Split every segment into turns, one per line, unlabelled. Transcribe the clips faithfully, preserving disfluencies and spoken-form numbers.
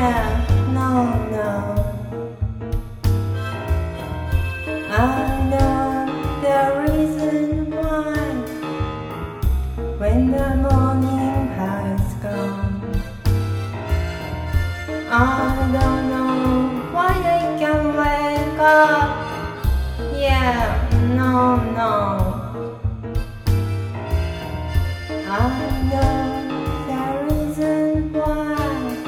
Yeah, no, no. I know the reason why. When the morning has gone, I don't know why I can't wake up. Yeah, no, no. I know the reason why.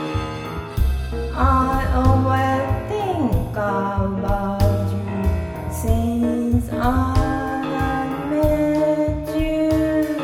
I always think about you since I met you.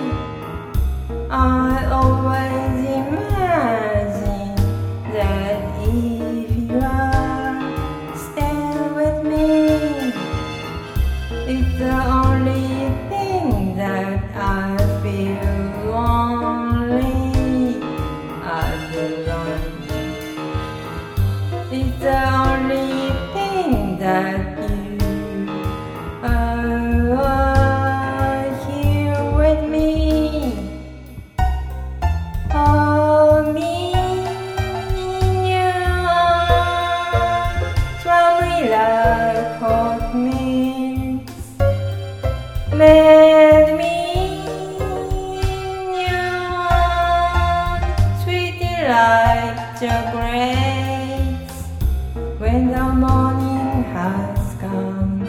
I always imagine that if you are staying with me, it's the only thing that I feel lonely. I feel lonely. It's the only thing that you are here with me. Hold me in your arms, swell me like hot milk. Let me in your arms, sweetie like chocolates. When the morning has come,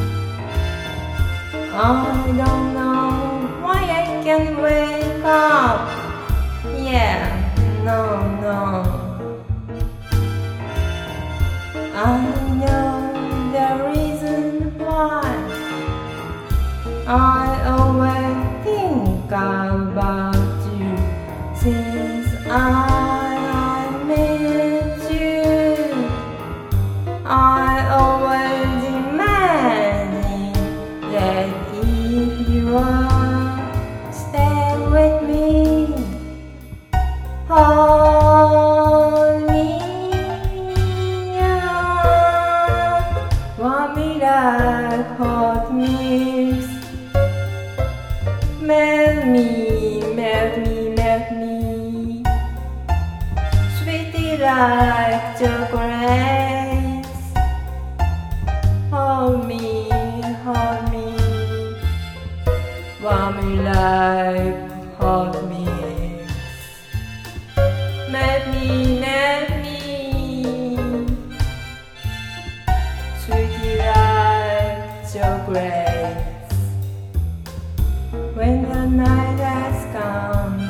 I don't know why I can't wake up. Yeah, no, no. I know the reason why. I always think about you since I met you. I always imagine that if you are staying with me, hold me in your arms, warm me like hot milk. Melt me, melt me, melt me, sweetie like chocolates. Hold me, hold me, warm me like hot milk. Melt me, melt me, sweetie like chocolates. When the night has come,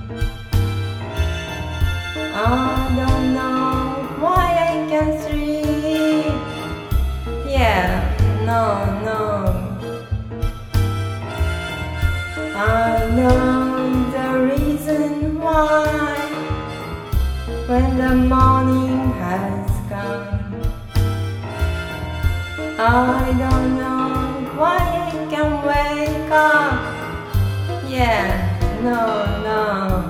I don't know why I can't sleep. Yeah, no, no. I know the reason why. When the morning has come, I don't know why I can't wake up. Yeah, no, no.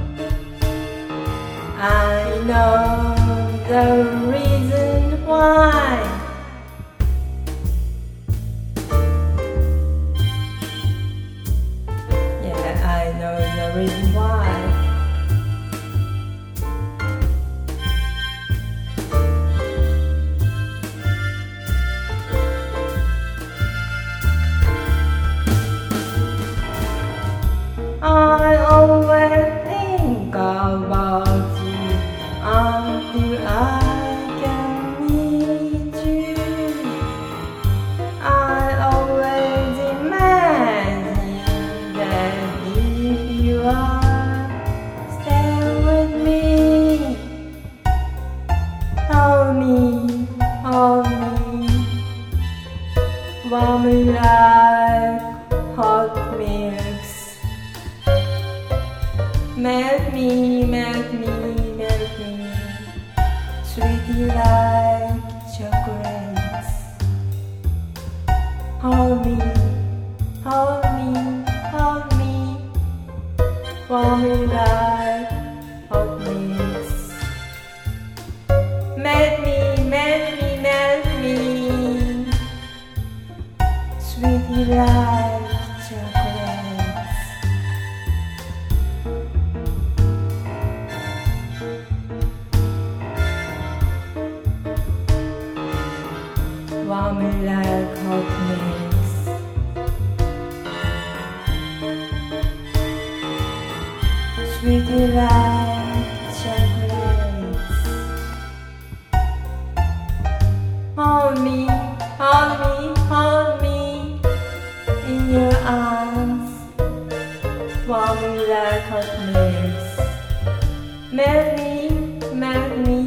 I know the reason why. Yeah, I know the reason why. I always think about you until I can meet you. I always imagine that if you are staying with me, hold me, hold me, warm me like hot milk. Melt me, melt me, melt me, sweetie like chocolates. Hold me, hold me, hold me, warm me like hot milk. Melt me, melt me, melt me, sweetie like chocolates. like hot mix. Sweetie like chocolates. Hold me, hold me, hold me in your arms, warm like hot mix. Melt me, melt me